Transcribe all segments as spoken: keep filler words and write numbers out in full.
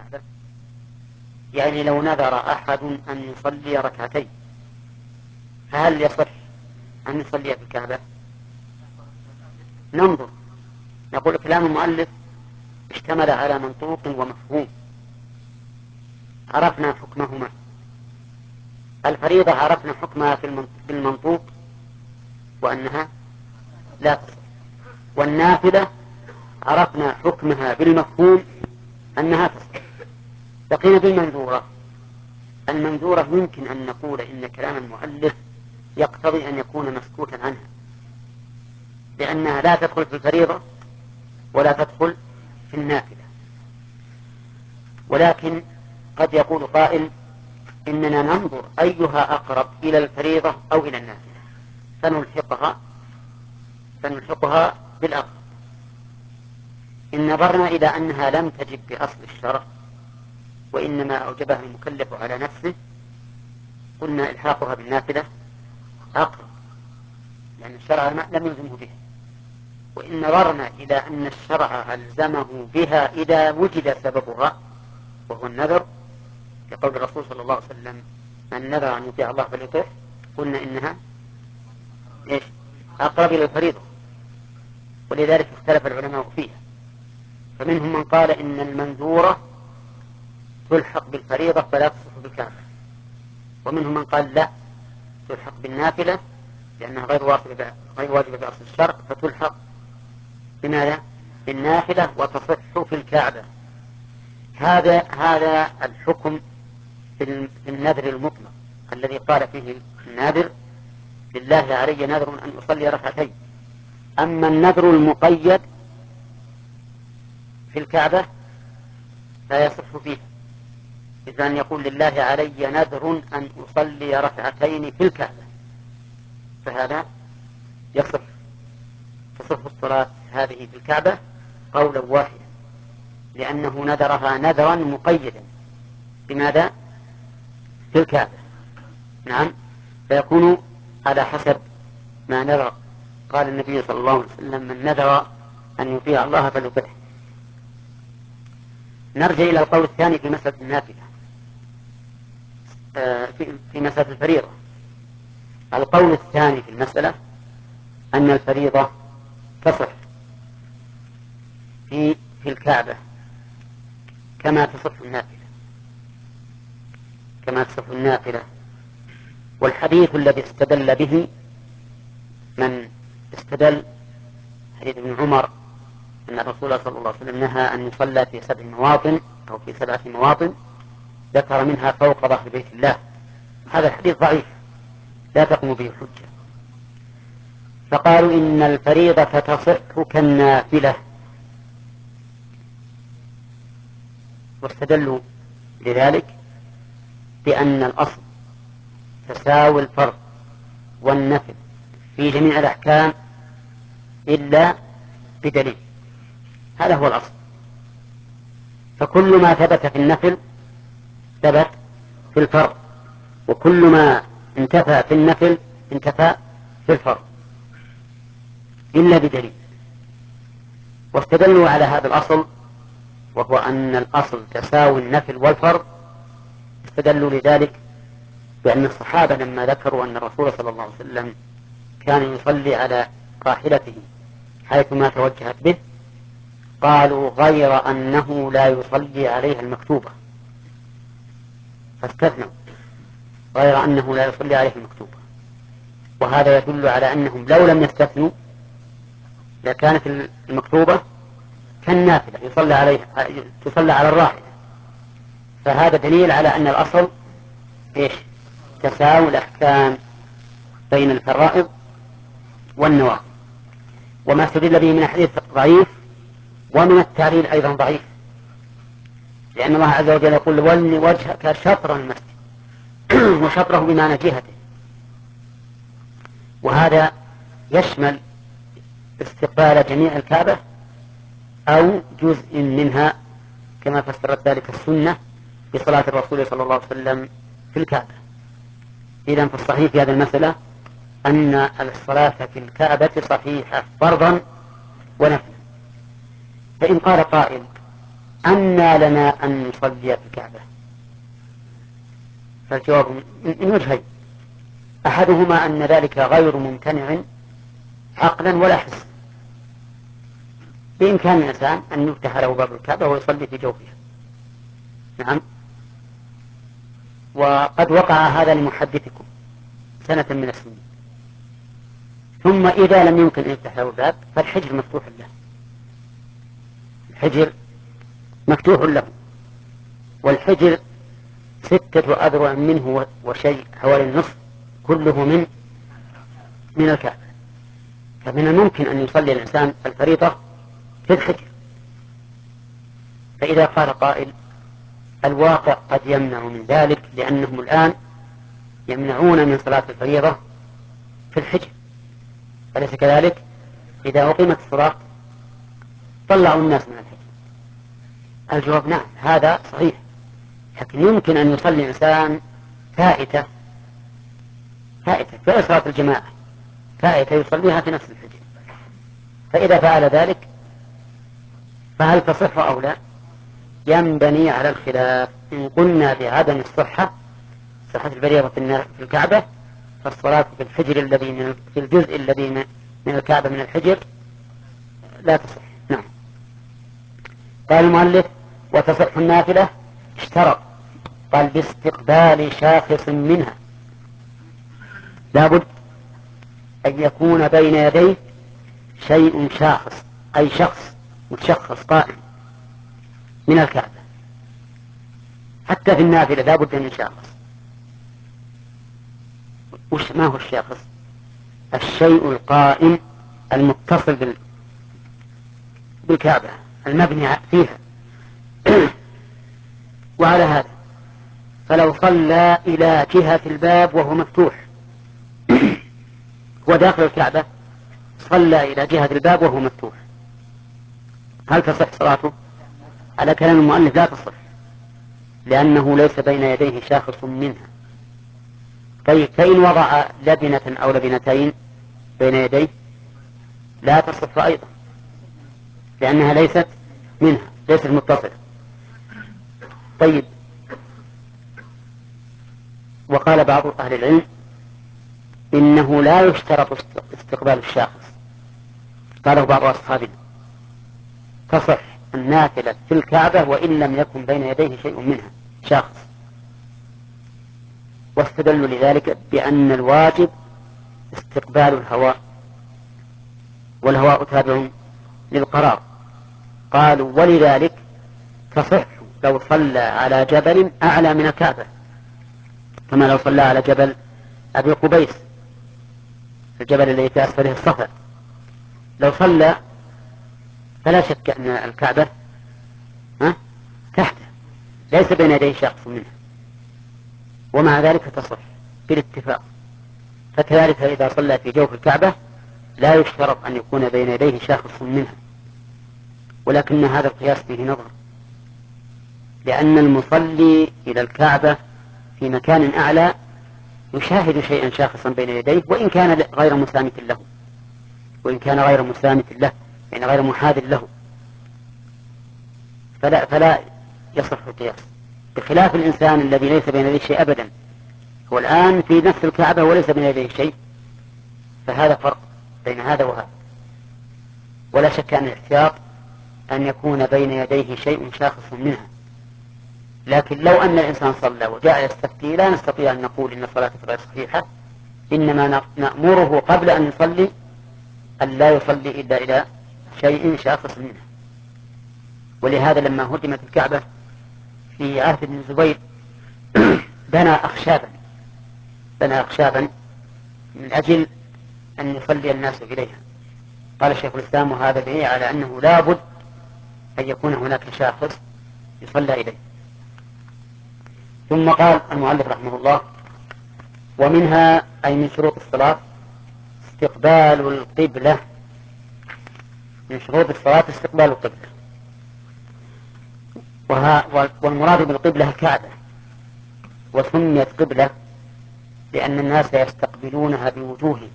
الكعبة؟ يعني لو نذر أحد أن يصلي ركعتين فهل يصح أن يصلي في الكعبة؟ ننظر، نقول كلام المؤلف اشتمل على منطوق ومفهوم، عرفنا حكمهما. الفريضة عرفنا حكمها بالمنطوق وأنها لا تصح، والنافلة عرفنا حكمها بالمفهوم أنها تصح. بقينا بالمنذورة. المنذورة يمكن أن نقول إن كلام المؤلف يقتضي أن يكون مسكوتا عنها، لأنها لا تدخل في الفريضة ولا تدخل في النافلة. ولكن قد يقول قائل إننا ننظر أيها أقرب إلى الفريضة أو إلى النافلة فنلحقها فنلحقها بالأقرب. إن نظرنا إلى أنها لم تجب بأصل الشرع وإنما أوجبها المكلف على نفسه قلنا إلحاقها بالنافلة أقرب، لأن الشرع لم يلزمه بها. وإن نظرنا إلى أن الشرع ألزمه بها إذا وجد سببها وهو النذر، كقول الرسول صلى الله عليه وسلم من نذر أن يطيع الله فليطيعه، قلنا إنها إيش؟ أقرب إلى الفريضة. ولذلك اختلف العلماء فيها، فمنهم من قال إن المنذورة تلحق بالفريضة فلا تصح بالكعبة، ومنهم من قال لا، تلحق بالنافلة لأنها غير واجبة غير واجبة بأصل الشرع فتلحق بماذا؟ بالنافلة وتصح في الكعبة. هذا هذا الحكم في النذر المطلق الذي قال فيه الناذر لله علي نذر أن أصلي ركعتين. أما النذر المقيد في الكعبة لا يصح فيه، إذا أن يقول لله علي نذر أن أصلي ركعتين في الكعبة فهذا يصح، تصح الصلاة هذه في الكعبة قولا واحدا، لأنه نذرها نذرا مقيدا بماذا؟ في الكعبة. نعم، فيكون على حسب ما نذر. قال النبي صلى الله عليه وسلم من نذر أن يطيع الله فليطيعه. نرجع إلى القول الثاني في مسألة النافلة في مسألة الفريضة. القول الثاني في المسألة أن الفريضة تصح في في الكعبة كما تصح النافلة كما تصح النافلة والحديث الذي استدل به من استدل حديث ابن عمر أن الرسول صلى الله عليه وسلم نهى أن يصلى في سبع مواطن أو في سبعة مواطن ذكر منها فوق ظهر بيت الله. هذا الحديث ضعيف لا تقوم به حجة، فقالوا إن الفريضة تصح كالنافلة، واستدلوا لذلك بأن الأصل تساوي الفرض والنفل في جميع الأحكام إلا بدليل. هذا هو الأصل، فكل ما ثبت في النفل ثبت في الفرض، وكل ما انتفى في النفل انتفى في الفرض إلا بدليل. واستدلوا على هذا الأصل وهو أن الأصل تساوي النفل والفرض، استدلوا لذلك بأن الصحابة لما ذكروا أن الرسول صلى الله عليه وسلم كان يصلي على راحلته حيثما توجهت به قالوا غير أنه لا يصلي عليها المكتوبة، فاستثنوا غير أنه لا يصلي عليها المكتوبة. وهذا يدل على أنهم لو لم يستثنوا لكانت المكتوبة كالنافلة يصلى عليها تصلى على الراحلة. فهذا دليل على أن الأصل إيش؟ تساوي الأحكام بين الفرائض والنوافل. وما استدل به من الحديث ضعيف، ومن التعليل أيضا ضعيف، لأن الله عز وجل يقول ولن وجهك شطر المسجد وشطره بمعنى جهته، وهذا يشمل استقبال جميع الكعبة أو جزء منها كما فسرت ذلك السنة بصلاة الرسول صلى الله عليه وسلم في الكعبة. إذن فالصحيح في هذه المسألة أن الصلاة في الكعبة صحيحة فرضا ونفلا. فإن قال قائل أنى لنا أن نصلي في الكعبة؟ فالجواب من وجهين: أحدهما أن ذلك غير ممتنع عقلا ولا حسا، بإمكان الإنسان أن يفتح له باب الكعبة ويصلي في جوفها. نعم. وقد وقع هذا لمحدثكم سنة من السنين. ثم إذا لم يمكن أن يفتح له الباب فالحجر مفتوح له، الحجر مفتوح له، والحجر ستة أذرع منه وشيء حوالي النصف كله من من الكعبة، فمن الممكن أن يصلي الإنسان الفريضة في الحجر. فإذا قال قائل الواقع قد يمنع من ذلك، لأنهم الآن يمنعون من صلاة الفريضة في الحجر، أليس كذلك؟ إذا أقيمت الصلاة طلعوا الناس من الحجر. الجواب نعم، هذا صحيح، لكن يمكن أن يصلي الإنسان فائتة فائتة في صلاة الجماعة، فائتة يصليها في نفس الحجر، فإذا فعل ذلك فهل تصح أو لا؟ ينبني على الخلاف. إن قلنا بعدم الصحة، صحة الفريضة في الكعبة، فالصلاة في الحجر الذي من في الجزء الذي من الكعبة من الحجر لا تصح. نعم. قال المؤلف: وتصح النافلة، اشترط، قال باستقبال شاخص منها، لابد أن يكون بين يديه شيء شاخص، أي شخص متشخص قائم من الكعبة. حتى في النافلة لابد من شاخص. وش ما هو الشاخص؟ الشيء القائم المتصل بالكعبة المبني فيها. وعلى هذا فلو صلى إلى جهة الباب وهو مفتوح وداخل الكعبة، صلى إلى جهة الباب وهو مفتوح، هل تصح صلاته؟ على كلام المؤلف لا تصح، لأنه ليس بين يديه شاخص منها. طيب فإن وضع لبنة أو لبنتين بين يديه لا تصح أيضا، لأنها ليست منها، ليست متصلة. طيب، وقال بعض أهل العلم إنه لا يشترط استقبال الشاخص، قاله بعض أصحابنا، تصح النافلة في الكعبة وإن لم يكن بين يديه شيء منها شاخص. واستدلوا لذلك بأن الواجب استقبال الهواء، والهواء تابع للقرار. قالوا ولذلك تصح لو صلى على جبل أعلى من الكعبة، كما لو صلى على جبل أبي قبيس، الجبل الذي في أسفله الصفا، لو صلى فلا شك أن الكعبة تحته ليس بين يديه شخص منها، ومع ذلك تصح بالاتفاق. فكذلك إذا صلى في جوف الكعبة لا يشترط أن يكون بين يديه شخص منها، ولكن هذا القياس فيه نظر، لأن المصلي إلى الكعبة في مكان أعلى يشاهد شيئا شاخصا بين يديه، وإن كان غير مسامت له، وإن كان غير مسامت له يعني غير محاذ له، فلا, فلا يصح القياس، بخلاف الإنسان الذي ليس بين يديه شيء أبدا، هو الآن في نفس الكعبة وليس بين يديه شيء، فهذا فرق بين هذا وهذا. ولا شك أن الاحتياط أن يكون بين يديه شيء شاخص منها، لكن لو أن الإنسان صلى وجاء يستفتي لا نستطيع أن نقول إن صلاته غير صحيحة، إنما نأمره قبل أن يصلي أن لا يصلي إلا إلى شيء شاخص منه. ولهذا لما هدمت الكعبة في عهد ابن الزبير بنى أخشابا بنى أخشابا من أجل أن يصلي الناس إليها. قال الشيخ الإسلام وهذا دليل على أنه لا بد أن يكون هناك شاخص يصلى إليه. ثم قال المؤلف رحمه الله: ومنها أي من شروط الصلاة استقبال القبلة، من شروط الصلاة استقبال القبلة، والمراد بالقبلة الكعبة، وسميت قبلة لأن الناس يستقبلونها بوجوههم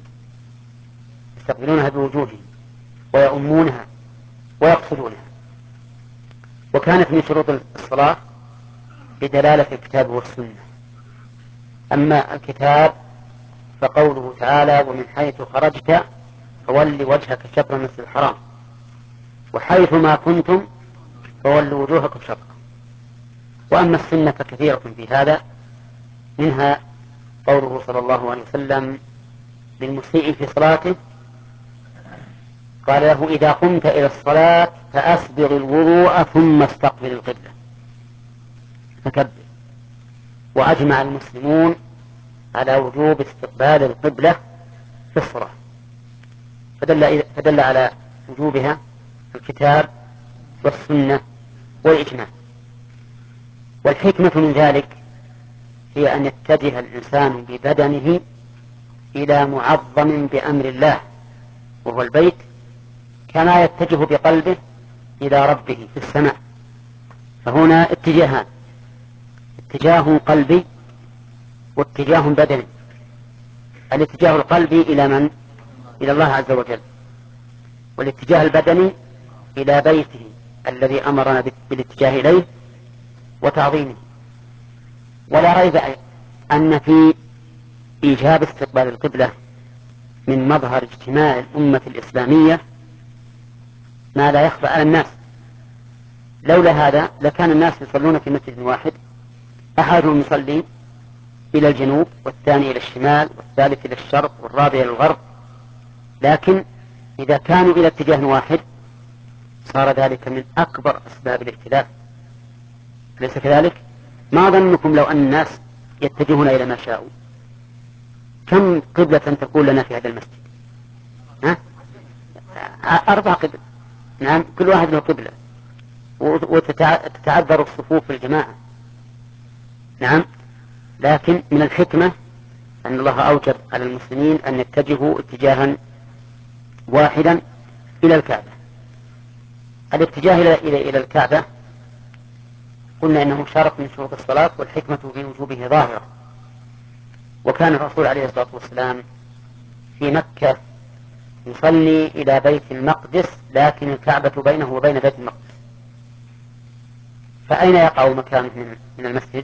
يستقبلونها بوجوههم ويؤمونها ويقصدونها. وكانت من شروط الصلاة بدلالة الكتاب والسنة. أما الكتاب فقوله تعالى ومن حيث خرجت فول وجهك شطر المسجد الحرام وحيث ما كنتم فولوا وجوهكم شطره. وأما السنة فكثيرة في هذا، منها قوله صلى الله عليه وسلم للمسيء في صلاته قال له إذا قمت إلى الصلاة فأسبغ الوضوء ثم استقبل القبلة فكبر. وأجمع المسلمون على وجوب استقبال القبلة في الصلاة، فدل, فدل على وجوبها الكتاب والسنة والإجماع. والحكمة من ذلك هي أن يتجه الإنسان ببدنه إلى معظم بأمر الله وهو البيت، كما يتجه بقلبه إلى ربه في السماء. فهنا اتجاهان، اتجاه قلبي واتجاه بدني. الاتجاه القلبي إلى من؟ إلى الله عز وجل، والاتجاه البدني إلى بيته الذي أمرنا بالاتجاه إليه وتعظيمه. ولا ريب أن في إيجاب استقبال القبلة من مظهر اجتماع الأمة الإسلامية ما لا يخفى على الناس. لولا هذا لكان الناس يصلون في مسجد واحد، أحدهم يصلي إلى الجنوب والثاني إلى الشمال والثالث إلى الشرق والرابع إلى الغرب، لكن إذا كانوا إلى اتجاه واحد صار ذلك من أكبر أسباب الاختلاف. ليس كذلك؟ ما ظنكم لو أن الناس يتجهون إلى ما شاءوا؟ كم قبلة تكون لنا في هذا المسجد؟ ها؟ أربع قبل. نعم، كل واحد له قبلة وتتعذر الصفوف في الجماعة. نعم، لكن من الحكمة أن الله أوجب على المسلمين أن يتجهوا اتجاها واحدا إلى الكعبة. الاتجاه إلى, إلى, إلى الكعبة قلنا إنه شرط من شروط الصلاة، والحكمة في وجوبه ظاهرة. وكان الرسول عليه الصلاة والسلام في مكة يصلي إلى بيت المقدس، لكن الكعبة بينه وبين بيت المقدس. فأين يقع مكانه من المسجد؟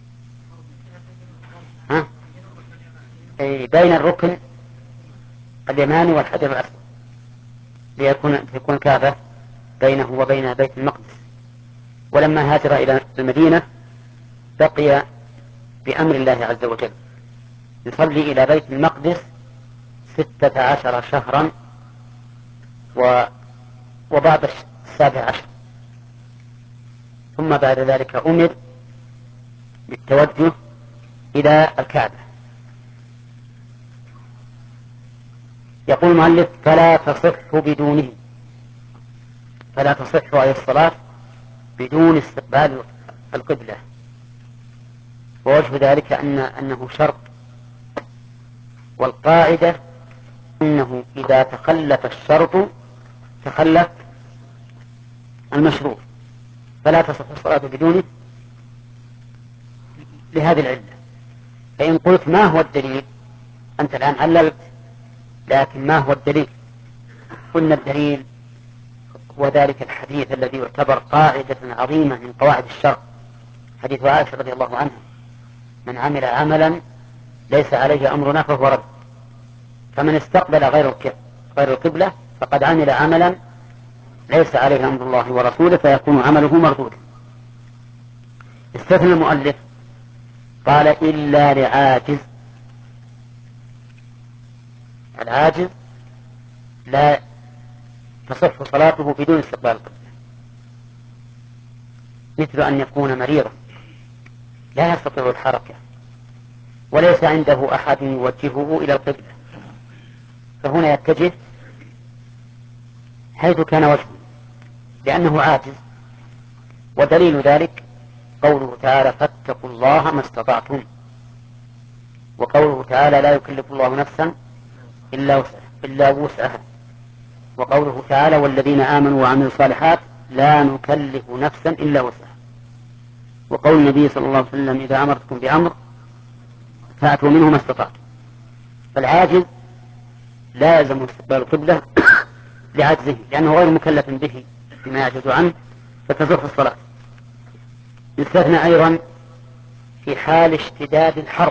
ها؟ أي بين الركن اليماني والحجر الأسود، ليكون تكون الكعبة بينه وبين بيت المقدس. ولما هاجر إلى المدينة بقي بأمر الله عز وجل يصلي إلى بيت المقدس ستة عشر شهرا و... وبعد السابع عشر، ثم بعد ذلك أمر بالتوجه إلى الكعبة. يقول المؤلف فلا تصح بدونه، فلا تصح أي الصلاة بدون استقبال القبلة. ووجه ذلك أن أنه شرط، والقاعدة أنه إذا تخلف الشرط تخلف المشروط، فلا تصح الصلاة بدونه لهذه العلة. فإن قلت ما هو الدليل؟ أنت الآن عللت، لكن ما هو الدليل؟ قلنا الدليل هو ذلك الحديث الذي يعتبر قاعدة عظيمة من قواعد الشرع، حديث عائشة رضي الله عنها: من عمل عملا ليس عليه أمرنا فهو رد. فمن استقبل غير غير القبلة فقد عمل عملا ليس عليه أمر الله ورسوله، فيكون عمله مردودا. استثنى المؤلف قال إلا لعاجز. العاجز لا تصح صلاته بدون استقبال القبلة، مثل أن يكون مريضا لا يستطيع الحركة وليس عنده أحد يوجهه إلى القبلة، فهنا يتجه حيث كان وجهه لأنه عاجز. ودليل ذلك قوله تعالى: فاتقوا الله ما استطعتم. وقوله تعالى: لا يكلف الله نفسا إلا وسعها, إلا وسعها. وقوله تعالى: والذين آمنوا وعملوا الصالحات لا نكلف نفسا إلا وسعها. وقول النبي صلى الله عليه وسلم: إذا أمرتكم بأمر فأتوا منه ما استطعتم. فالعاجز لا يلزم استقبال القبلة لعجزه، لأنه غير مكلف به بما يعجز عنه، فتصح الصلاة. يستثنى أيضا في حال اشتداد الحرب،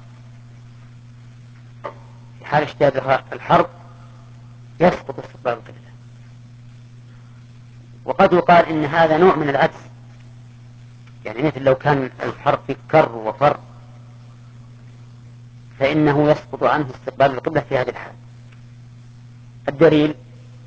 في حال اشتداد الحرب يسقط استقبال القبلة. وقد يقال إن هذا نوع من العجز، يعني مثل لو كان الحرب في كر وفر فإنه يسقط عنه استقبال القبلة في هذه الحال. الدليل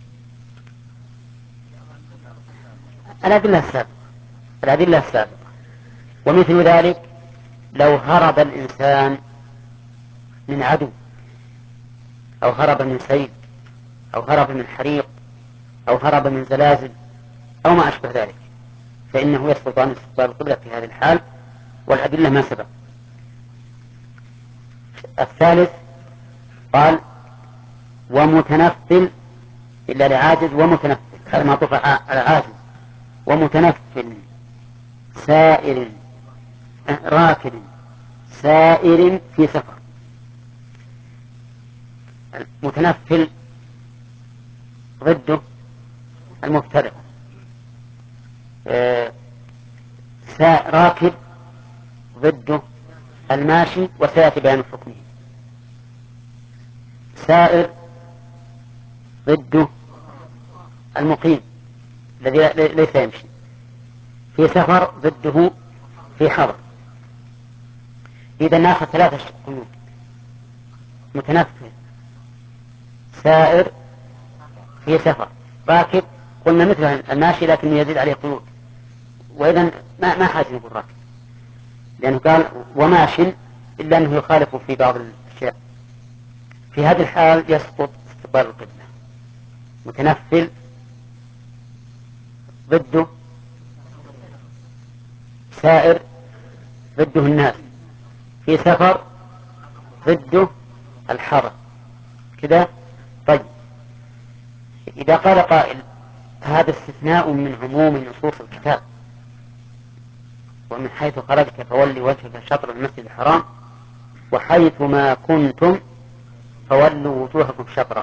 الأدلة السابقة الأدلة السابقة ومثل ذلك لو هرب الإنسان من عدو أو هرب من سيل أو هرب من حريق أو هرب من زلازل أو ما أشبه ذلك فإنه يسقط عن استقبال القبلة في هذه الحال، والأدلة ما سبق. الثالث قال ومتنفل إلا لعاجز، ومتنفل هذا معطوف على عاجز، ومتنفل سائر راكد سائر في سفر. متنفل ضده المفترق، آه راكب ضده الماشي، وسيأتي بيان حكمه. سائر ضده المقيم الذي ليس يمشي. في سفر ضده في حضر. إذا ناخذ ثلاثة قيود: متنفل، سائر في سفر، راكب. قلنا مثل الماشي لكن يزيد عليه قيود، وإذا ما ما حاجة نقول راكب، لأنه قال وماش إلا أنه يخالف في بعض الأشياء. في هذه الحال يسقط استقبال القبلة. متنفل ضده سائر ضده الناس، في سفر ضده الحرب كذا. طيب إذا قال قائل هذا استثناء من عموم نصوص الكتاب، ومن حيث خرجت فولي وجهك شطر المسجد الحرام وحيث ما كنتم فولوا وجوهكم شطره،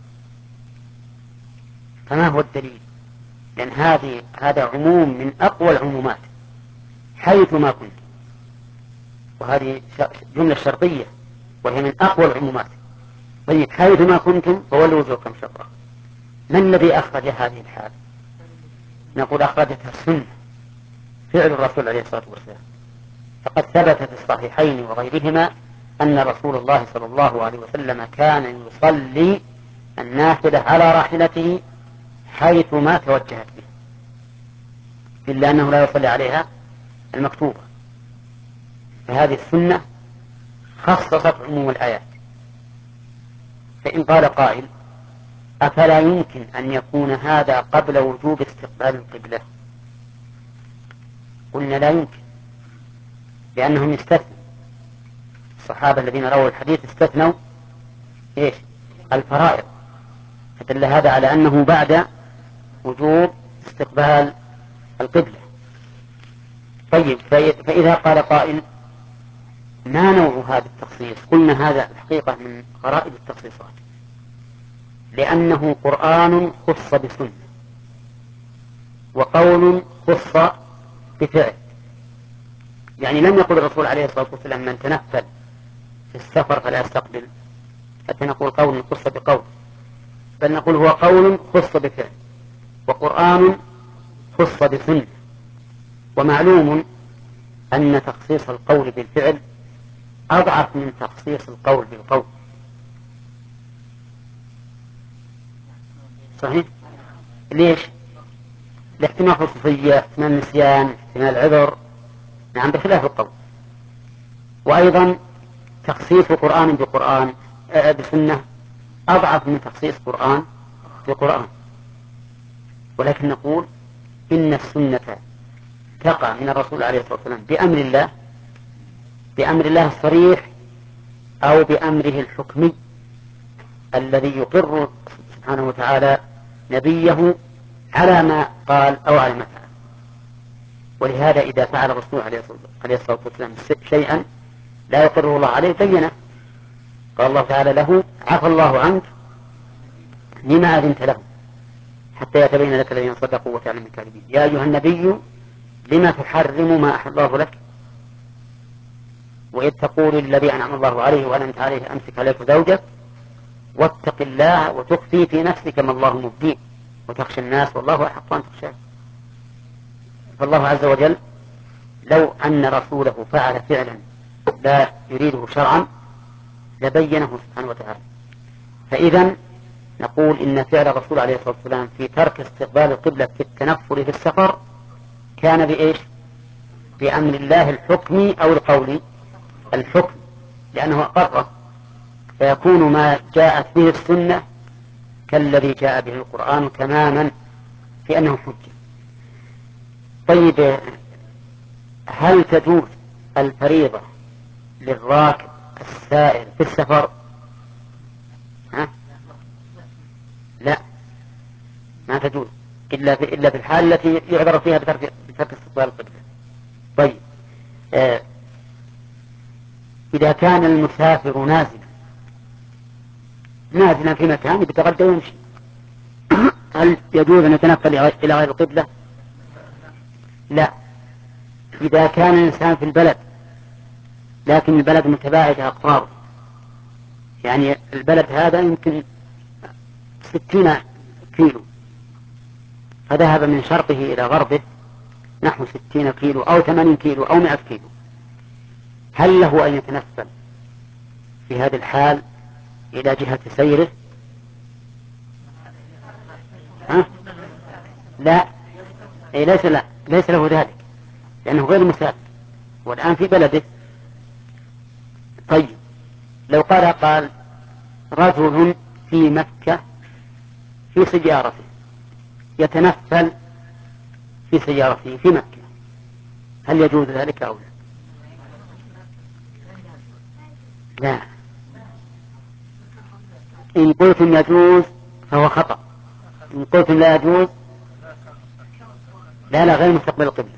فما هو الدليل؟ لأن هذه هذا عموم من أقوى العمومات، حيث ما كنتم، وهذه جملة شرطية وهي من أقوى العمومات. طيب حيث ما كنتم فولوا وجوهكم شطره، من الذي أخرج هذه الحال؟ نقول أخرجتها السنة، فعل الرسول عليه الصلاة والسلام. فقد ثبت في الصحيحين وغيرهما أن رسول الله صلى الله عليه وسلم كان يصلي النافلة على راحلته حيث ما توجهت به، إلا أنه لا يصلي عليها المكتوبة. فهذه السنة خصصت عموم الآيات. فإن قال قائل أفلا يمكن أن يكون هذا قبل وجوب استقبال القبلة؟ قلنا لا يمكن، لأنهم استثنوا الصحابة الذين رووا الحديث استثنوا إيش؟ الفرائض، فدل هذا على أنه بعد وجوب استقبال القبلة. طيب فإذا قال قائل ما نوع هذا التخصيص؟ قلنا هذا الحقيقة من غرائب التخصيصات، لأنه قرآن خص بسنة، وقول خص بفعل. يعني لم يقل الرسول عليه الصلاة والسلام من تنفل في السفر فلا يستقبل حتى نقول قول خص بقول، بل نقول هو قول خص بفعل وقرآن خص بسنة. ومعلوم أن تخصيص القول بالفعل أضعف من تخصيص القول بالقول. صحيح؟ ليش؟ لاحتمال خصوصية، احتمال نسيان، احتمال عذر، نعم، بخلاف القول. وأيضا تخصيص قرآن بقرآن بسنة أضعف من تخصيص قرآن بقرآن. ولكن نقول إن السنة تقع من الرسول عليه الصلاة والسلام بأمر الله، بأمر الله الصريح أو بأمره الحكمي الذي يقر سبحانه وتعالى نبيه على ما قال أو على ما فعل. ولهذا إذا فعل الرسول عليه الصلاة والسلام شيئا لا يقره الله عليه بينه، قال الله تعالى له عفى الله عنك لما أذنت له. حتى يتبين لك الذين صدقوا وتعلم الكاذبين. يا أيها النبي لما تحرم ما أحل الله لك وإذ تقول للذي أنعم الله عليه وأنعمت عليه أمسك عليك زوجك واتق الله وتخفي في نفسك ما الله مبديه وتخشى الناس والله أحق أن تخشاه. فالله عز وجل لو أن رسوله فعل فعلا لا يريده شرعا لبينه سبحانه وتعالى. فإذا نقول إن فعل الرسول عليه الصلاة والسلام في ترك استقبال القبلة في التنفل في السفر كان بإيش؟ بأمر الله الحكمي أو القولي؟ الحكم، لأنه أقره، فيكون ما جاءت به السنة كالذي جاء به القرآن تماما في أنه حجة. طيب، هل تجوز الفريضة للراكب السائر في السفر؟ ها؟ لا، ما تجوز إلا في, إلا في الحال التي يعذر فيها بترك, بترك استقبال القبلة. طيب، آه إذا كان المسافر نازلا نازلا في مكان يتغدى ويمشي، هل يجوز أن يتنقل إلى غير القبلة؟ لا. إذا كان الإنسان في البلد لكن البلد متباعد أقطاره، يعني البلد هذا يمكن ستين كيلو فذهب من شرقه إلى غربه نحو ستين كيلو أو ثمانين كيلو أو مئة كيلو، هل له أن يتنفل في هذه الحال إلى جهة سيره؟ ها؟ لا، أي ليس, لا ليس له ذلك لأنه غير مسافر والآن في بلده. طيب، لو قال قال رجل في مكة في سيارته يتنفل في سيارته في مكة، هل يجوز ذلك أو لا؟ لا. إن قلتم يجوز فهو خطأ، إن قلتم لا يجوز لا لا غير مستقبل القبلة.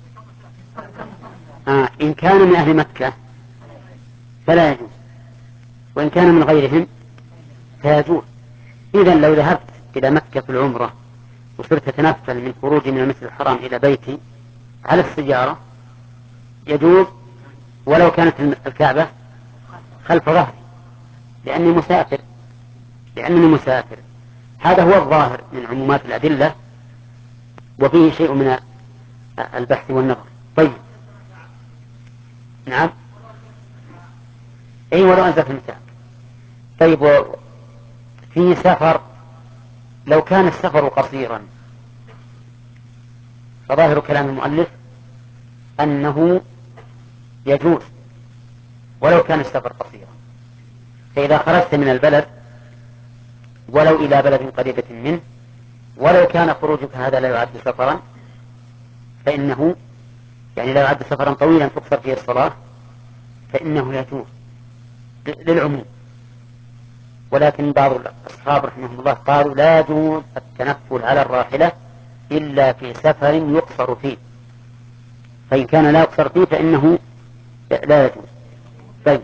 آه إن كان من أهل مكة فلا يجوز، وإن كان من غيرهم فيجوز. إذن لو ذهبت إلى مكة في العمرة وصرت تتنفل من خروجي من المسجد الحرام إلى بيتي على السيارة يجوز ولو كانت الكعبة خلف ظهري لأني مسافر لأنني مسافر هذا هو الظاهر من عمومات الأدلة وفيه شيء من البحث والنظر. طيب، نعم، أي ولو أنزلت المتاع. طيب، في سفر لو كان السفر قصيرا فظاهر كلام المؤلف أنه يجوز ولو كان السفر قصيرا، فإذا خرجت من البلد ولو إلى بلد قريبة منه ولو كان خروجك هذا لا يعد سفرا فإنه يعني لا يعد سفرا طويلا تقصر فيه الصلاة فإنه يجوز للعموم. ولكن بعض الأصحاب رحمهم الله قالوا لا يجوز التنفل على الراحلة إلا في سفر يقصر فيه، فإن كان لا يقصر فيه فإنه لا يجوز. طيب،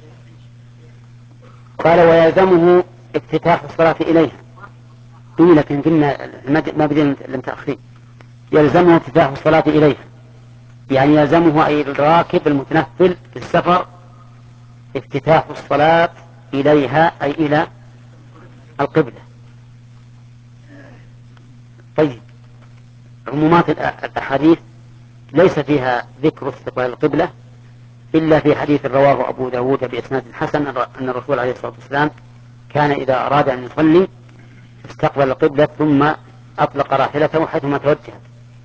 قال ويلزمه افتتاح الصلاة إليها. إيه لكن قلنا ما بدين لم تأخذين. يلزمه افتتاح الصلاة إليها يعني يلزمه أي الراكب المتنفل في السفر افتتاح الصلاة إليها أي إلى القبلة. طيب، عمومات الأحاديث ليس فيها ذكر استقبال القبلة إلا في حديث رواه أبو داود بإسناد حسن أن الرسول عليه الصلاة والسلام كان إذا أراد أن يصلي استقبل القبلة ثم أطلق راحلته حيثما توجهت.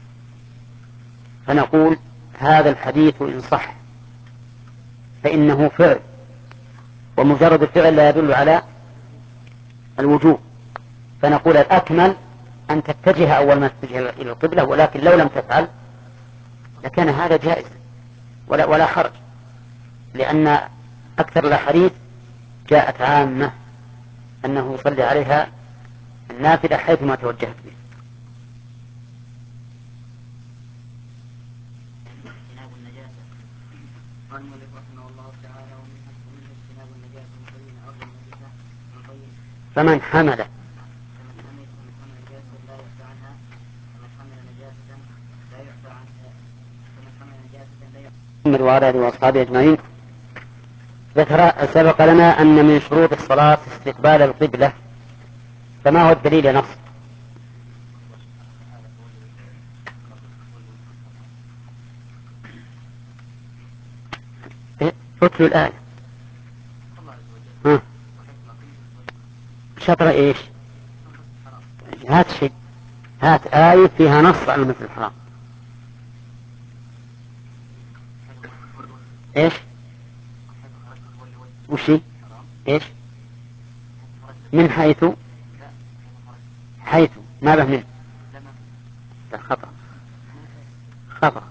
فنقول هذا الحديث إن صح فإنه فعل، ومجرد الفعل لا يدل على الوجوب، فنقول الأكمل أن تتجه أول ما تتجه إلى القبلة، ولكن لو لم تفعل لكان هذا جائز ولا, ولا حرج، لأن أكثر الأحاديث جاءت عامة أنه يصلي عليها النافلة حيثما توجهت به. فمن حمل محمد وعلى آله وأصحابه أجمعين. ذكر سبق لنا أن من شروط الصلاة استقبال القبلة، فما هو الدليل يا نصر؟ اتلو الآية. ها. شطر إيش؟ هات شيء، هات آية فيها نص على المسجد الحرام. إيش؟ وشي؟ إيش؟ من حيث حيث ما به من خطأ خطأ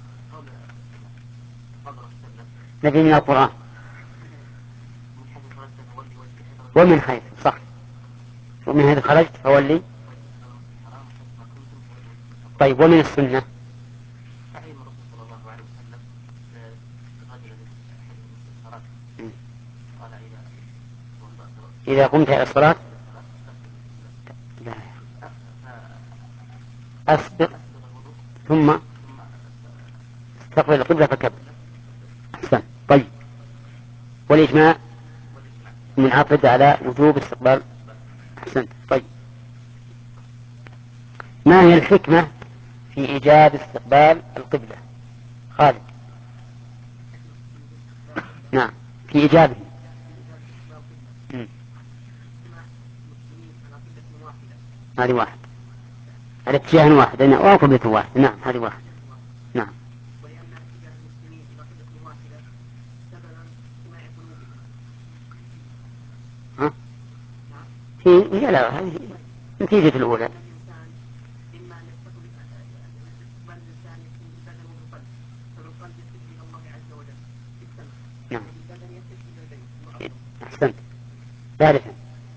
نبي من القرآن. ومن حيث صح، ومن حيث خرجت فولي. طيب ومن السنة؟ إذا قمت إلى الصلاة أسبق ثم استقبل القبلة فكبر. أحسن. طيب والإجماع منعقد على وجوب استقبال. أحسن. طيب ما هي الحكمة في إيجاب استقبال القبلة؟ خالد. نعم في إيجابه. هذه واحد على اتجاه واحد أو قبلة واحد. نعم هذه واحد. نعم. ها؟ هي هي لا هذه نتيجة الأولى. نعم. أحسنت. ثالثا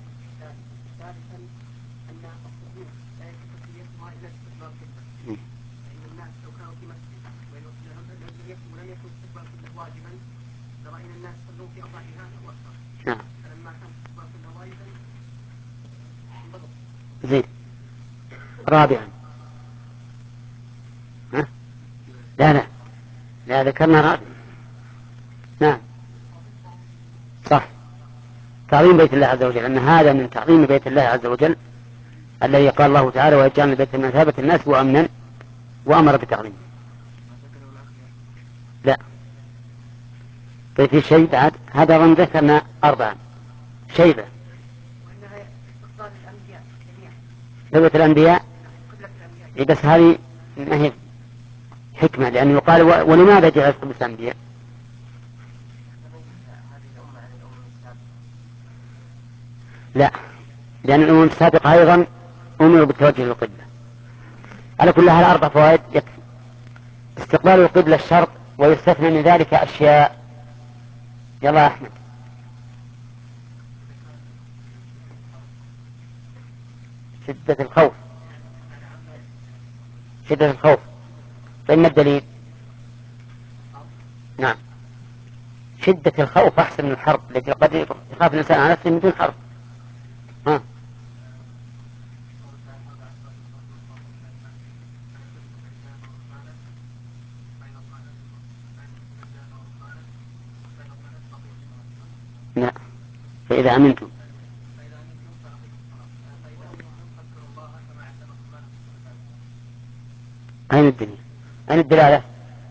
نعم. زين. رابعا ها؟ لا لا لا ذكرنا رابعا. نعم صح. تعظيم بيت الله عز وجل، أن هذا من تعظيم بيت الله عز وجل الذي قال الله تعالى ويجعلنا بيت مثابة الناس وأمنا وأمر بتعظيمه. لا. طيب في شيء بعد هذا أظن ذكرنا أربعا. شيبة قبلة الأنبياء. بس هذه ما هي حكمة، لأنه يقال ولماذا جعلت قبلة الأنبياء؟ لا، لأن الأمم السابقة أيضا أمروا بالتوجه للقبلة. على كل هذه أربع فوائد يكفي. استقبال القبلة الشرط، ويستثنى من ذلك أشياء. يلا يا أحمد. شدة الخوف. شدة الخوف. فإن الدليل نعم شدة الخوف أحسن من الحرب، التي قد يخاف الإنسان على نفسه من دون حرب. ها. لا. فإذا أمنتم. أين الدليل؟ أين الدلالة؟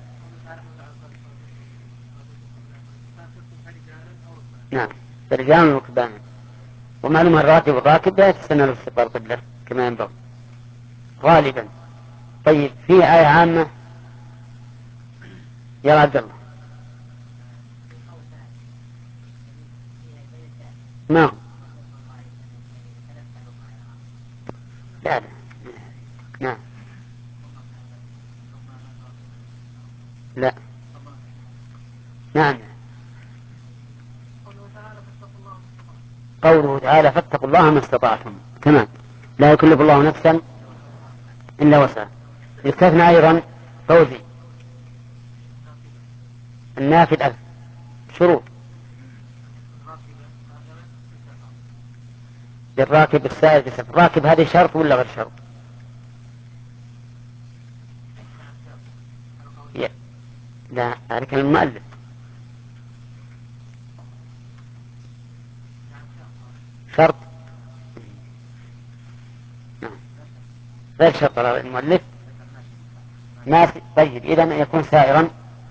نعم فرجال وركبان. ومعلوم الراكب الراكب لا يتسنى له استقبال القبلة كما ينبغي غالبا. طيب في آية عامة يا عبد الله. ما هو؟ لا لا. نعم. لا. نعم. قوله تعالى فاتقوا الله ما استطعتم. تمام. لا يكلف الله نفسا إلا وسعها. يستثنى أيضا فوزي النافذ شروط للراكب السائر في السفر. الراكب هذه شرط ولا غير شرط؟ لا هذا كلام المؤلف. شرط غير شرط المؤلف نافل. طيب إذا يكون سائرا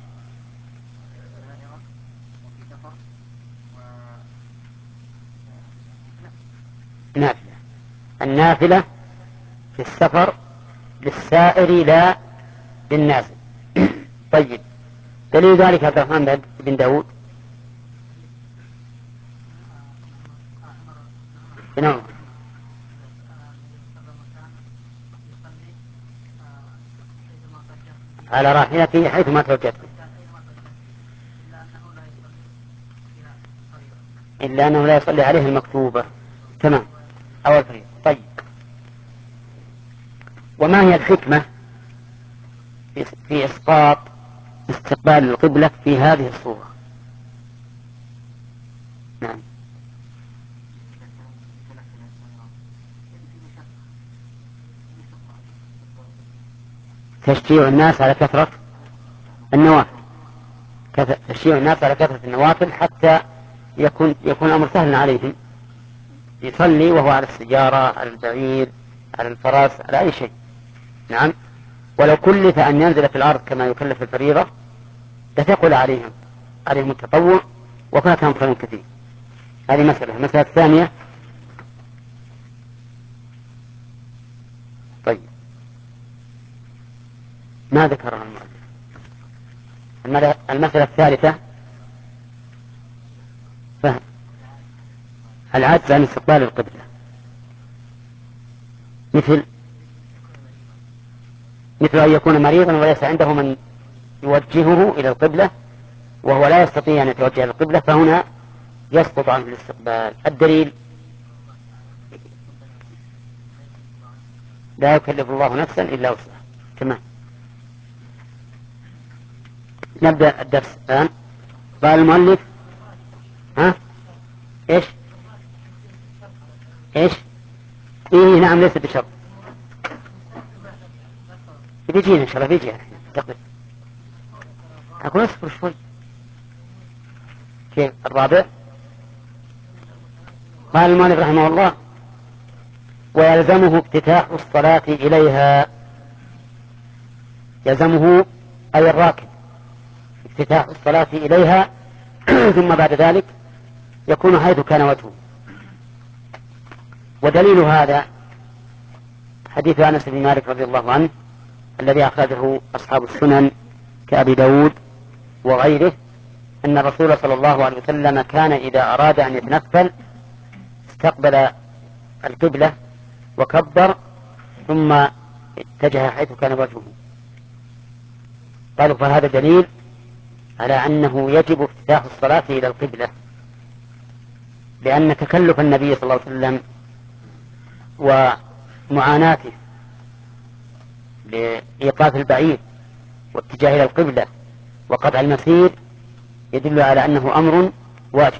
نافلة. النافلة في السفر للسائر لا للنازل. طيب دليل ذلك عبد الرحمن بن داود نعم على راحلته حيثما توجدت إلا أنه لا يصلي عليه المكتوبة. تمام أول فريق. طيب وما هي الحكمة في إسقاط استقبال القبلة في هذه الصورة؟ نعم تشجيع الناس على كثرة النوافل. تشجيع الناس على كثرة النوافل حتى يكون يكون الأمر سهلا عليهم، يصلي وهو على السيارة، على البعير، على الفرس، على أي شيء. نعم ولو كلف أن ينزل في الأرض كما يكلف الفريضة لثقل عليهم عليهم التطوع وفاتهم خير كثير. هذه مسألة. المسألة الثانية طيب ما ذكرها المؤلف. المسألة الثالثة فهم العجز عن استقبال القبلة، مثل مثل أن يكون مريضا وليس عنده من يوجهه إلى القبلة وهو لا يستطيع أن يتوجه إلى القبلة، فهنا يسقط عنه الاستقبال. الدليل لا يكلف الله نفسا إلا وسعها. تمام نبدأ الدرس الآن. قال المؤلف ها إيش إيش إيه نعم ليس بشرط. بيجينا إن شاء الله بيجي تقدر أقول أصبر شوي. كيف الرابع؟ قال المؤلف رحمه الله ويلزمه افتتاح الصلاة إليها. يلزمه أي الراكب افتتاح الصلاة إليها ثم بعد ذلك يكون حيث كان وجهه. ودليل هذا حديث أنس بن مالك رضي الله عنه الذي أخرجه أصحاب السنن كأبي داود وغيره أن الرسول صلى الله عليه وسلم كان إذا أراد أن يتنفل استقبل القبلة وكبر ثم اتجه حيث كان وجهه. قالوا فهذا دليل على أنه يجب افتتاح الصلاة إلى القبلة، لأن تكلف النبي صلى الله عليه وسلم ومعاناته لإيقاف البعير واتجاه إلى القبلة وقطع المسير يدل على أنه أمر واجب.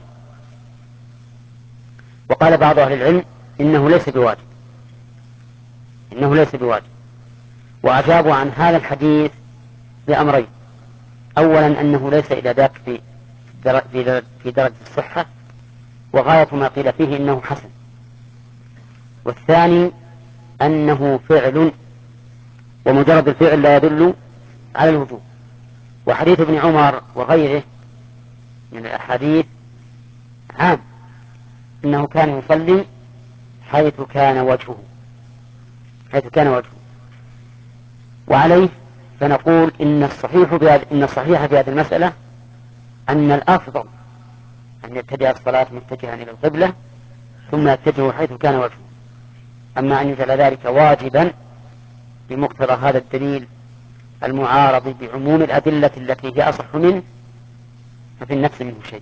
وقال بعض أهل العلم إنه ليس بواجب إنه ليس بواجب وأجابوا عن هذا الحديث بأمرين: أولا أنه ليس إلى ذاك في في درجة الصحة وغاية ما قيل فيه إنه حسن. والثاني أنه فعل ومجرد الفعل لا يدل على الوجوب. وحديث ابن عمر وغيره من الأحاديث عام إنه كان يصلي حيث كان وجهه حيث كان وجهه وعليه فنقول إن الصحيح بهذه إن الصحيح في هذه المسألة أن الأفضل أن يبتدئ الصلاة متجها إلى القبلة ثم يتجه حيث كان وجهه. أما أن يجعل ذلك واجبا بمقتضى هذا الدليل المعارض بعموم الأدلة التي هي أصح منه ففي النفس منه شيء.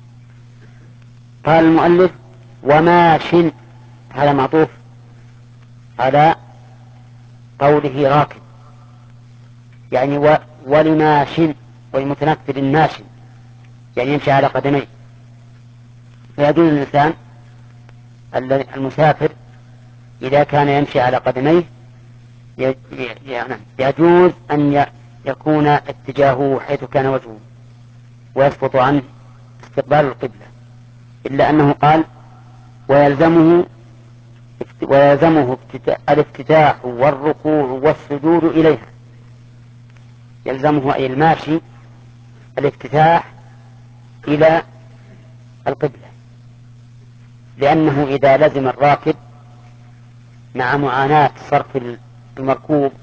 قال المؤلف وماش، هذا معطوف على قوله راكب، يعني و... ولماش ولمتنفل ماش يعني يمشي على قدميه. فيجوز الإنسان المسافر إذا كان يمشي على قدميه يجوز أن يكون اتجاهه حيث كان وجهه ويسقط عنه استقبال القبلة، إلا أنه قال ويلزمه ويلزمه الافتتاح والركوع والسجود إليها. يلزمه أي الماشي الافتتاح إلى القبلة، لأنه إذا لزم الراكب مع معاناة صرف المركوب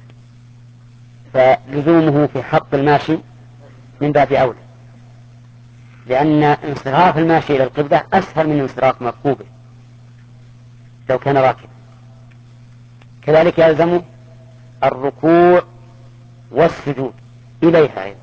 فلزومه في حق الماشي من باب أولى، لأن انصراف الماشي إلى القبلة أسهل من انصراف مركوبه لو كان راكبا. كذلك يلزم الركوع والسجود إليها أيضا.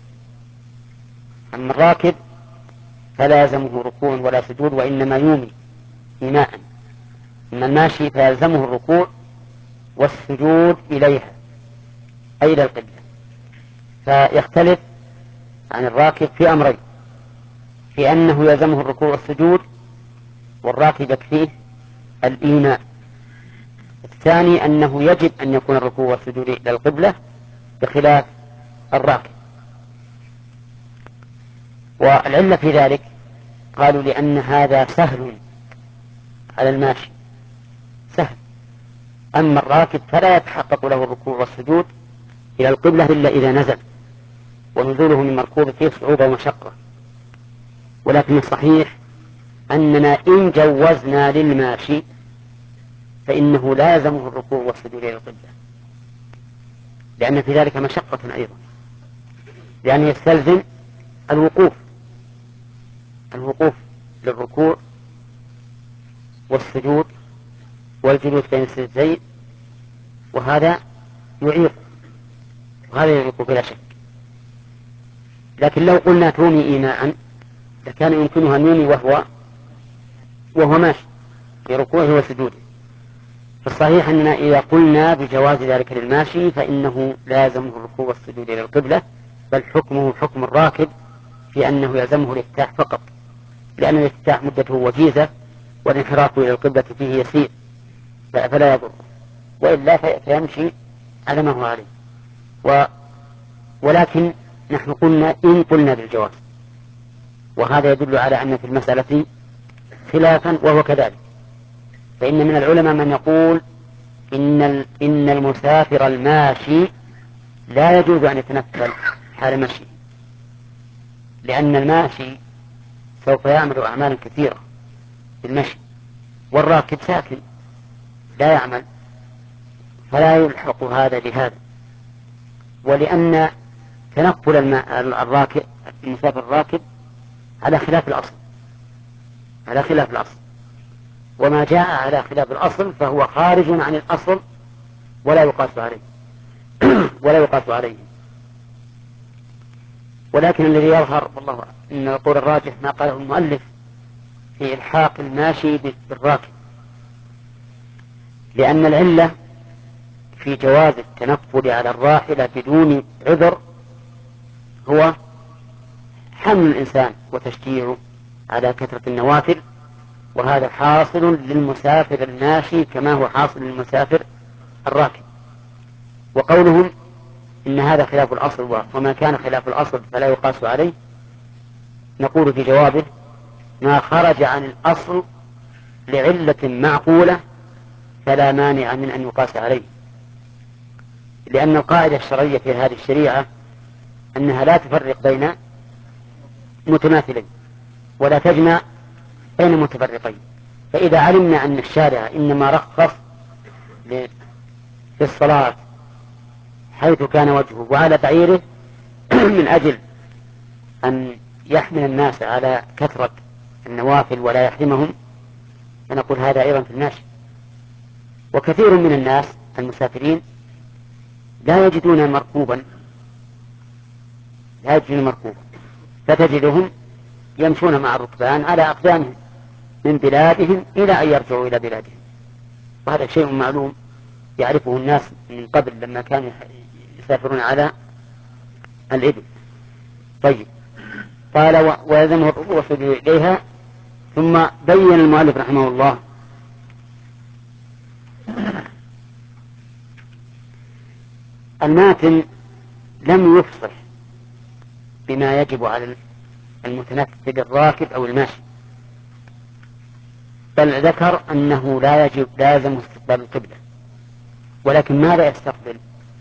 أما الراكب فلا يلزمه ركوع ولا سجود وإنما يومي إيماء. أما الماشي فيلزمه الركوع والسجود إليها أي إلى القبلة. فيختلف عن الراكب في أمرين: في أنه يلزمه الركوع والسجود والراكب يكفيه الإيماء. الثاني أنه يجب أن يكون الركوع والسجود إلى القبلة بخلاف الراكب. والعلة في ذلك قالوا لأن هذا سهل على الماشي سهل، أما الراكب فلا يتحقق له الركوع والسجود إلى القبلة إلا إذا نزل، ونزوله من مركوب فيه صعوبة ومشقة. ولكن الصحيح أننا إن جوزنا للماشي فإنه لازمه الركوع والسجود إلى القبلة، لأن في ذلك مشقة أيضا، لأنه يستلزم الوقوف الوقوف للركوع والسجود والجلوس بين السجدين، وهذا يعيق وهذا يعيق بلا شك. لكن لو قلنا تومي إيماء لكان يمكنها النوم وهو وهو ماشي في ركوعه وسجوده. فالصحيح أننا إذا قلنا بجواز ذلك للماشي فإنه لازمه الركوع والسجود إلى القبلة، بل حكمه حكم الراكب في أنه يلزمه الافتتاح فقط، لأن الافتتاح مدته وجيزة والانحراف إلى القبلة فيه يسير فلا يضر، وإلا فيمشي على ما هو عليه. و ولكن نحن قلنا إن قلنا بالجواز، وهذا يدل على أن في المسألة خلافا وهو كذلك. فإن من العلماء من يقول إن إن المسافر الماشي لا يجوز أن يتنفل حال مشي، لأن الماشي سوف يعمل أعمالا كثيرة في المشي، والراكب ساكن لا يعمل، فلا يلحق هذا بهذا. ولأن تنقل الراكب المسافر الراكب على خلاف الأصل على خلاف الأصل وما جاء على خلاف الأصل فهو خارج عن الأصل ولا يقاس عليه ولا يقاس عليه. ولكن الذي يظهر والله إن القول الراجح ما قاله المؤلف في إلحاق الماشي بالراكب، لأن العلة في جواز التنقل على الراحلة بدون عذر هو حمل الإنسان وتشجيعه على كثرة النوافل، وهذا حاصل للمسافر الماشي كما هو حاصل للمسافر الراكب. وقولهم إن هذا خلاف الأصل وما كان خلاف الأصل فلا يقاس عليه، نقول في جوابه ما خرج عن الأصل لعلة معقولة فلا مانع من أن يقاس عليه، لأن القاعدة الشرعية في هذه الشريعة أنها لا تفرق بين متماثلين ولا تجمع بين متفرقين. فإذا علمنا أن الشارع إنما رخص في الصلاة حيث كان وجهه وعلى بعيره من أجل أن يحمل الناس على كثرة النوافل ولا يحرمهم، فنقول هذا أيضا في الماشي. وكثير من الناس المسافرين لا يجدون مركوبا لا يجدون مركوبا فتجدهم يمشون مع الركبان على أقدامهم من بلادهم إلى أن يرجعوا إلى بلادهم، وهذا شيء معلوم يعرفه الناس من قبل لما كانوا يسافرون على الإبل. طيب، قال ويلزمه الركوع والسجود إليها. ثم بين المؤلف رحمه الله الماتن لم يفصح بما يجب على المتنفذ الراكب أو الماشي، بل ذكر أنه لا يجب لازم استقبال القبلة، ولكن ماذا يستقبل؟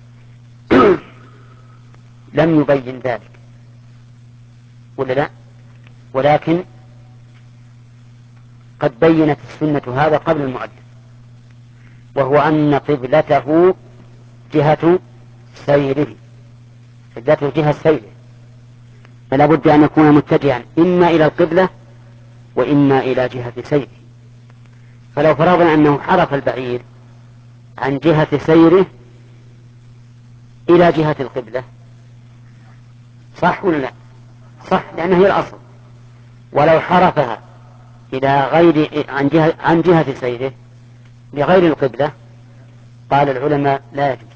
لم يبين ذلك ولا لا؟ ولكن قد بينت السنة هذا قبل المؤلف، وهو أن قبلته جهة سيره، قبلته جهة سيره، فلا بد أن يكون متجها إما إلى القبلة وإما إلى جهة سيره. فلو فرضنا أنه حرف البعير عن جهة سيره إلى جهة القبلة، صح ولا لا؟ صح، لأنه هي الأصل. ولو حرفها إلى غير عن جهة, عن جهة سيره لغير القبلة، قال العلماء لا يجوز،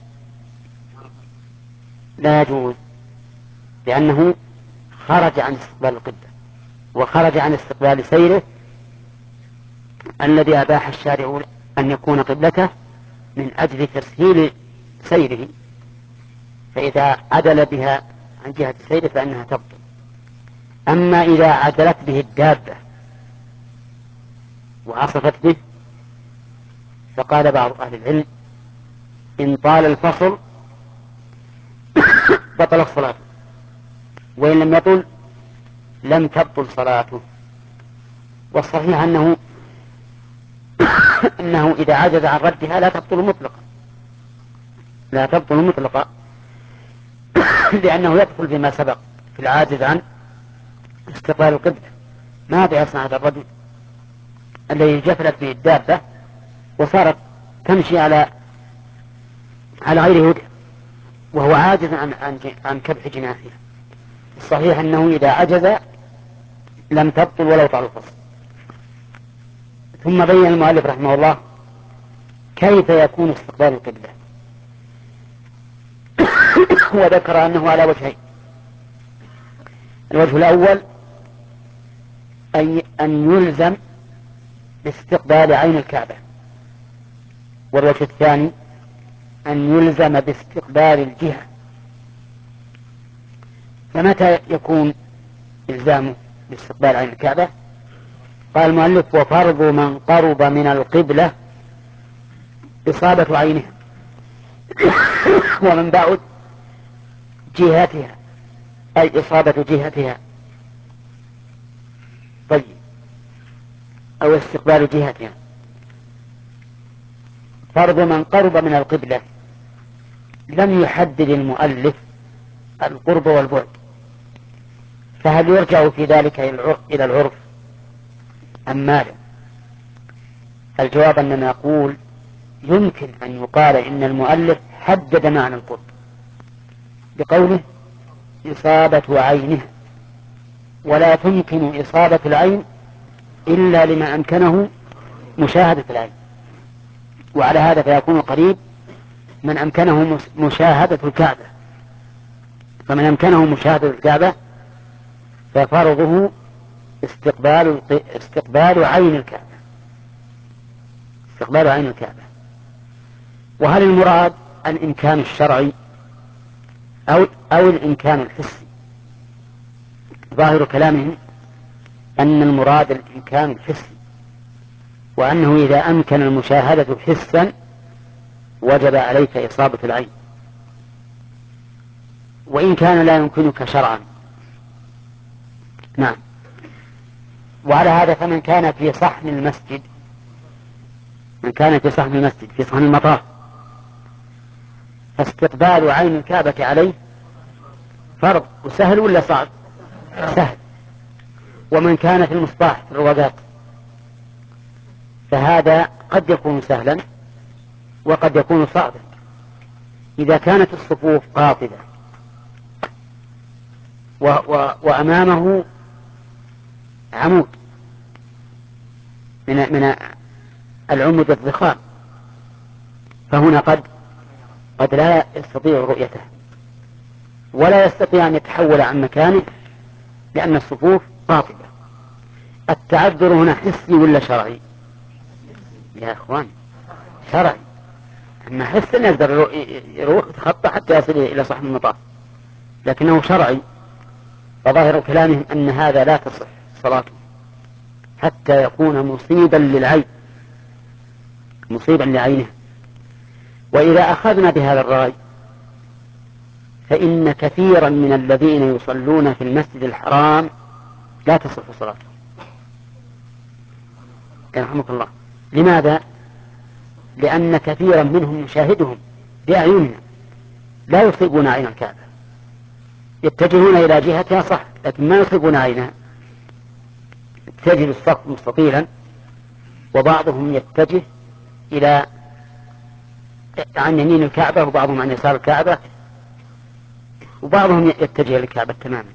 لا يجوز، لأنه خرج عن استقبال القبلة وخرج عن استقبال سيره الذي أباح الشارع أن يكون قبلته من أجل تسهيل سيره، فإذا عدل بها عن جهة سيره فإنها تبطل. أما إذا عدلت به الدابة وعصفت به، فقال بعض أهل العلم إن طال الفصل بطلت صلاته، وإن لم يطل لم تبطل صلاته. والصحيح أنه أنه إذا عجز عن ردها لا تبطل مطلقا، لا تبطل مطلقا لأنه يدخل فيما سبق في العاجز عن استقبال القبلة. ماذا يصنع هذا الرجل الذي جفلت به الدابة وصارت تمشي على على غير هدى وهو عاجز عن عن, عن كبح جناحها؟ الصحيح أنه إذا عجز لم تبطل ولو طال الفصل. ثم بين المؤلف رحمه الله كيف يكون استقبال القبلة، وذكر أنه على وجهين. الوجه الأول أي أن يلزم باستقبال عين الكعبة، والوجه الثاني أن يلزم باستقبال الجهة. فمتى يكون إلزامه باستقبال عين الكعبة؟ قال المؤلف وفرض من قرب من القبلة إصابة عينها ومن بعد جهتها، أي إصابة جهتها، طيب، أو استقبال جهتها. فرض من قرب من القبلة لم يحدد المؤلف القرب والبعد، فهل يرجع في ذلك إلى العرف أم ماذا؟ الجواب أننا نقول يمكن أن يقال إن المؤلف حدد معنى القرب بقوله إصابة عينها، ولا تمكن إصابة العين إلا لما أمكنه مشاهدة العين، وعلى هذا فيكون قريب من أمكنه مشاهدة الكعبة، فمن أمكنه مشاهدة الكعبة ففرضه استقبال استقبال عين الكعبة، استقبال عين الكعبة. وهل المراد الإمكان الشرعي أو أو الإمكان الحسي؟ ظاهر كلامهم أن المراد الإمكان الحسي، وأنه إذا أمكن المشاهدة حسا وجب عليك إصابة العين، وإن كان لا يمكنك شرعا. نعم. وعلى هذا فمن كان في صحن المسجد، من كان في صحن المسجد في صحن المطاف، فاستقبال عين الكعبة عليه فرض، وسهل ولا صعب؟ سهل. ومن كان في المصباح في الروضات فهذا قد يكون سهلا وقد يكون صعبا. إذا كانت الصفوف قاطبة و و وأمامه عمود من من العمود الضخام، فهنا قد قد لا يستطيع رؤيته ولا يستطيع أن يتحول عن مكانه لأن الصفوف قاطبة. التعذر هنا حسي ولا شرعي؟ يا أخوان شرعي. أما حسي يقدر يروح يتخطى حتى يصل إلى صحن المطاف، لكنه شرعي، فظاهر كلامهم أن هذا لا تصح صلاته حتى يكون مصيبا للعين، مصيبا لعينه. وإذا أخذنا بهذا الرأي فإن كثيرا من الذين يصلون في المسجد الحرام لا تصح صلاتهم يرحمك الله. لماذا؟ لأن كثيرا منهم نشاهدهم بأعيننا لا يصيبون عين الكعبة، يتجهون إلى جهتها صح لكن ما يصيبون عينها، يتجه الصف مستطيلا وبعضهم يتجه إلى عن يمين الكعبة وبعضهم عن يسار الكعبة وبعضهم يتجه للكعبة تماما.